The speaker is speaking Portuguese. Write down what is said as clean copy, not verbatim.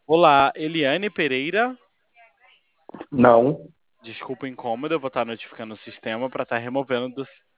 Olá, Eliane Pereira. Não. Desculpa o incômodo, eu vou estar notificando o sistema para estar removendo do